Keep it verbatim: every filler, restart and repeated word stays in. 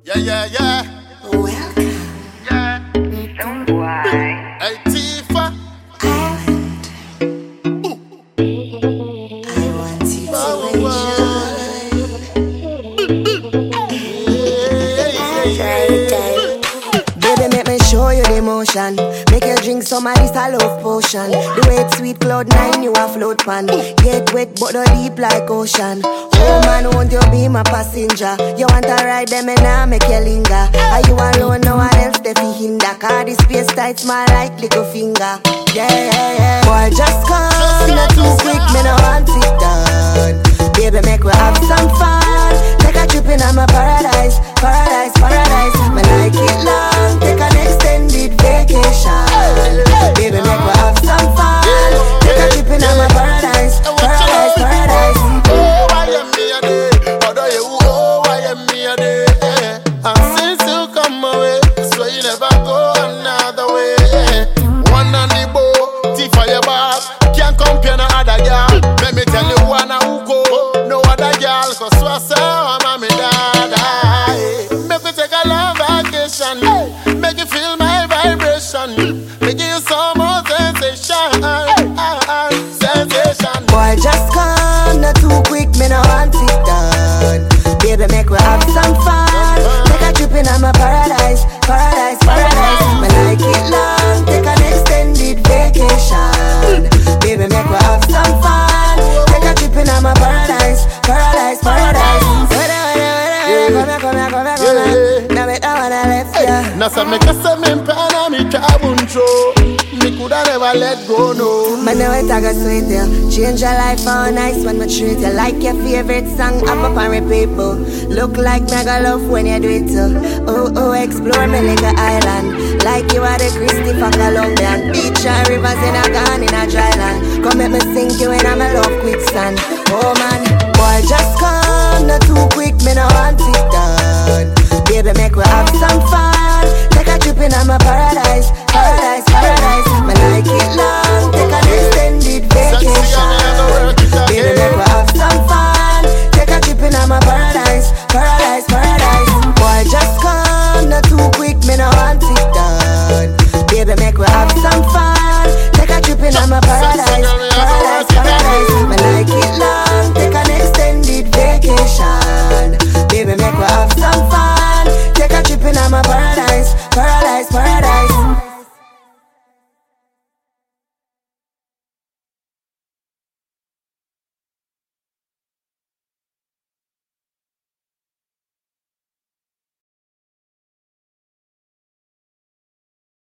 Yeah, yeah, yeah. Welcome. Yeah. Don't worry. Hey, Tifa. Island. I want you to enjoy. Baby, make me show you the motion. Make you drink some of this a love potion. The way it's sweet, cloud nine, you a float pan. Get wet, but not deep like ocean. Oh man, won't you be my passenger? You want to ride them and I make you linger. Are you alone? No one else they fi hinder. Cause this space tight, small like little finger. Yeah, yeah, yeah. Boy, just come, not too quick, me no want it done. Baby, make we have some fun. Take a trip in my paradise, paradise, paradise. Me like it long, take an extended vacation. Baby, make we have some fun. Take a trip in my paradise, paradise, paradise. Oh, I am me a day. Although you, oh, I am me a day. And since you come away, so you never go another way. One on the boat, Tifa your back. Can't compare no other girl. Let me tell you one who go. No other girl, cause so I say, I'm a dad. Make me take a long vacation. Make you feel my vibration. Make you some more sensation. Sensation. Boy, just come, not too quick, me no want it done. Baby, make we have some fun. Take a trip in my paradise, paradise, paradise. Me like it long, take an extended vacation. Baby, make we have some fun. Take a trip in my paradise, paradise, paradise. Come here, come here, come here, come here. Now me that one I left ya. Now some make us say me pana me cabun show. Me coulda never let go no. Man, know it I go sweet you. Change your life all nice when me treat you like your favorite song. I'm up and repeat people. Look like mega love when you do it too. Oh oh, explore me like an island. Like you are the Christopher Colombian. Beach and rivers in a gone in a dry land. Come let me sink you in a my love quicksand.